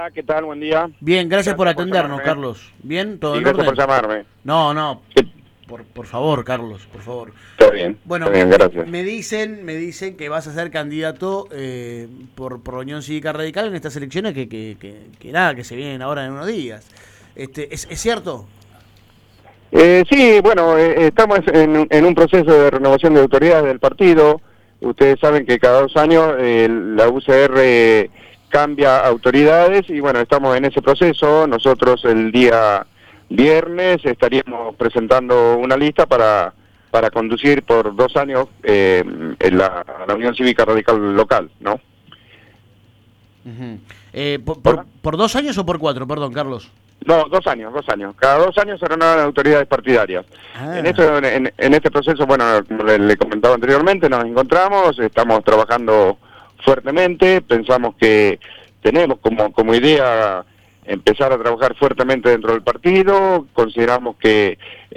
¿Qué tal? Buen día. Bien, gracias por atendernos, llamarme. Carlos. ¿Bien? ¿Todo Sí, en gracias orden? por llamarme. No, Sí, por favor, Carlos, por favor. Bueno, está bien, gracias. me dicen que vas a ser candidato por la Unión Cívica Radical en estas elecciones que se vienen ahora en unos días. ¿Es cierto? Sí, bueno, estamos en un proceso de renovación de autoridades del partido. Ustedes saben que cada 2 años la UCR cambia autoridades y bueno, estamos en ese proceso. Nosotros el día viernes estaríamos presentando una lista para conducir por 2 años en la Unión Cívica Radical local, ¿no? Ujú. Hola. ¿Por 2 años o por 4? Perdón, Carlos. No, 2 años, 2 años. Cada 2 años se renuevan las autoridades partidarias. Ah. En este proceso, bueno, como le comentaba anteriormente, nos encontramos, estamos trabajando fuertemente, pensamos que tenemos como idea empezar a trabajar fuertemente dentro del partido, consideramos que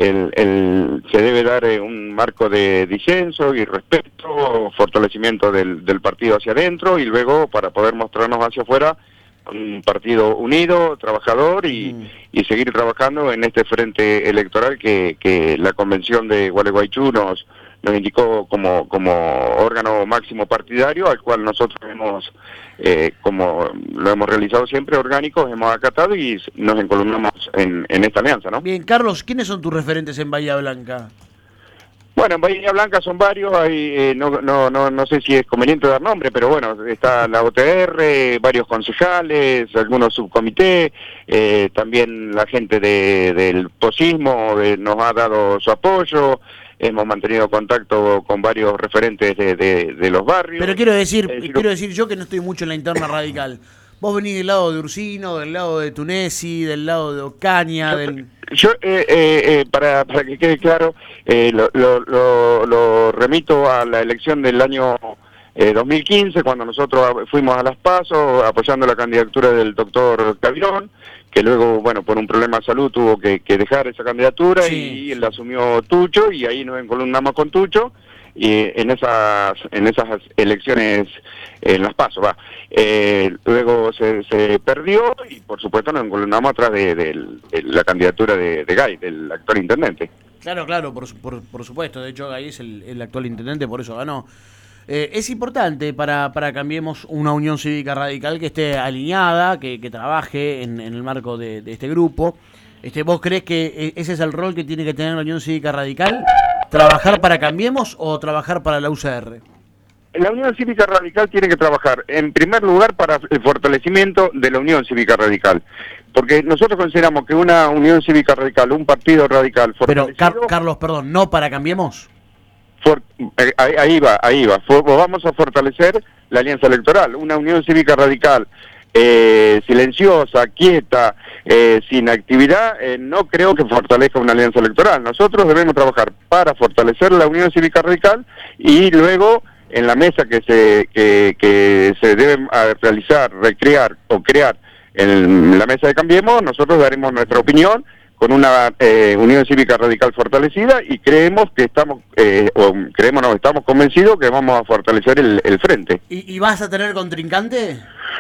se debe dar un marco de disenso y respeto, fortalecimiento del partido hacia adentro y luego para poder mostrarnos hacia afuera un partido unido, trabajador y seguir trabajando en este frente electoral que la convención de Gualeguaychú nos indicó como órgano máximo partidario, al cual nosotros hemos, como lo hemos realizado siempre, orgánicos, hemos acatado y nos encolumnamos en esta alianza, ¿no? Bien, Carlos, ¿quiénes son tus referentes en Bahía Blanca? Bueno, en Bahía Blanca son varios, hay, no sé si es conveniente dar nombre, pero bueno, está la OTR, varios concejales, algunos subcomités, también la gente del posismo nos ha dado su apoyo, hemos mantenido contacto con varios referentes de los barrios. Pero quiero decir yo que no estoy mucho en la interna radical. Vos venís del lado de Ursino, del lado de Tunesi, del lado de Ocaña, Para que quede claro, lo remito a la elección del año 2015, cuando nosotros fuimos a las PASO apoyando la candidatura del doctor Cavirón, que luego, bueno, por un problema de salud tuvo que dejar esa candidatura y él la asumió Tucho y ahí nos encolumnamos con Tucho. Y en esas elecciones, en las PASO, luego se perdió y por supuesto nos encolumnamos atrás de la candidatura de Gay, del actual intendente. Claro, por supuesto, de hecho Gay es el actual intendente, por eso ganó. Es importante para Cambiemos una Unión Cívica Radical que esté alineada, que trabaje en el marco de este grupo. ¿Vos crees que ese es el rol que tiene que tener la Unión Cívica Radical? ¿Trabajar para Cambiemos o trabajar para la UCR? La Unión Cívica Radical tiene que trabajar, en primer lugar, para el fortalecimiento de la Unión Cívica Radical. Porque nosotros consideramos que una Unión Cívica Radical, un partido radical fortalecido... Pero, Carlos, perdón, ¿no para Cambiemos? Ahí va. Vamos a fortalecer la alianza electoral. Una Unión Cívica Radical silenciosa, quieta, sin actividad, no creo que fortalezca una alianza electoral. Nosotros debemos trabajar para fortalecer la Unión Cívica Radical y luego en la mesa que se debe realizar, recrear o crear en la mesa de Cambiemos, nosotros daremos nuestra opinión con una Unión Cívica Radical fortalecida y estamos convencidos que vamos a fortalecer el frente. ¿Y vas a tener contrincante?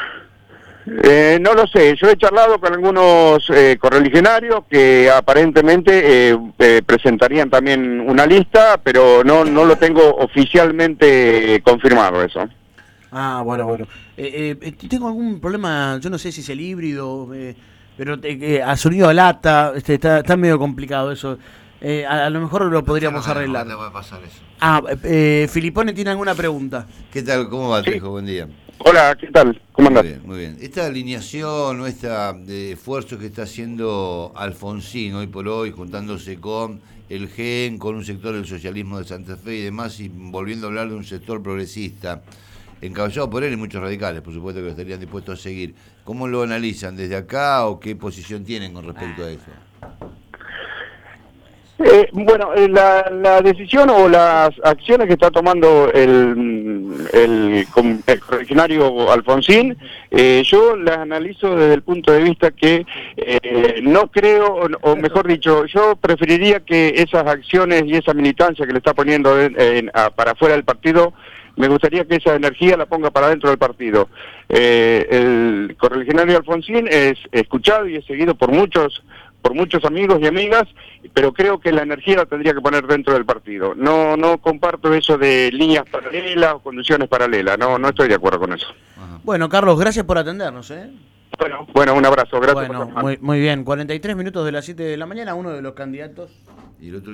No lo sé, yo he charlado con algunos correligionarios que aparentemente presentarían también una lista, pero no lo tengo oficialmente confirmado eso. Ah, bueno. Tengo algún problema, yo no sé si es el híbrido, pero a sonido de lata, está medio complicado eso. A lo mejor lo podríamos arreglar. No va a pasar eso. Filipone tiene alguna pregunta. ¿Qué tal? ¿Cómo va, Trejo? Sí. Buen día. Hola, ¿qué tal? ¿Cómo andás? Muy bien. Esta alineación o este esfuerzo que está haciendo Alfonsín hoy por hoy, juntándose con el GEN, con un sector del socialismo de Santa Fe y demás, y volviendo a hablar de un sector progresista, encabezado por él y muchos radicales, por supuesto, que estarían dispuestos a seguir. ¿Cómo lo analizan desde acá o qué posición tienen con respecto a eso? Bueno, la decisión o las acciones que está tomando el correligionario Alfonsín, yo las analizo desde el punto de vista que no creo, o mejor dicho, yo preferiría que esas acciones y esa militancia que le está poniendo para afuera del partido me gustaría que esa energía la ponga para dentro del partido. El correligionario Alfonsín es escuchado y es seguido por muchos amigos y amigas, pero creo que la energía la tendría que poner dentro del partido. No comparto eso de líneas paralelas o conducciones paralelas, no estoy de acuerdo con eso. Bueno, Carlos, gracias por atendernos, ¿eh? Bueno, un abrazo, gracias. Bueno, muy bien, 43 minutos de las 7 de la mañana, uno de los candidatos. Y el otro